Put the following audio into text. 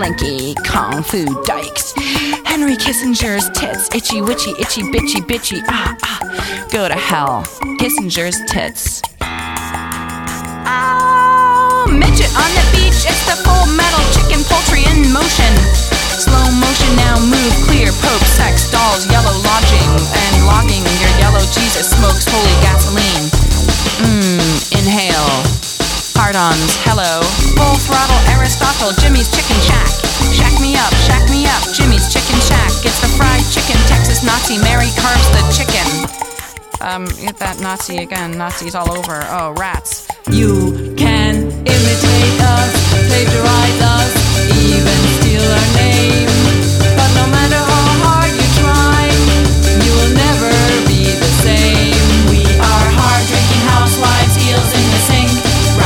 lanky kung fu dykes. Henry Kissinger's tits, itchy witchy, itchy bitchy bitchy. Go to hell. Kissinger's tits. Oh, midget on the beach. It's the Full Metal chicken poultry in motion. Slow motion now, move clear, poke, sex, dolls, yellow lodging, and logging your yellow Jesus smokes holy gasoline. Inhale. Hard-ons, hello. Full throttle Aristotle, Jimmy's Chicken Shack. Shack me up, Jimmy's Chicken Shack. It's the fried chicken, Texas Nazi, Mary carves the chicken. Get that Nazi again, Nazis all over. Oh, rats. You can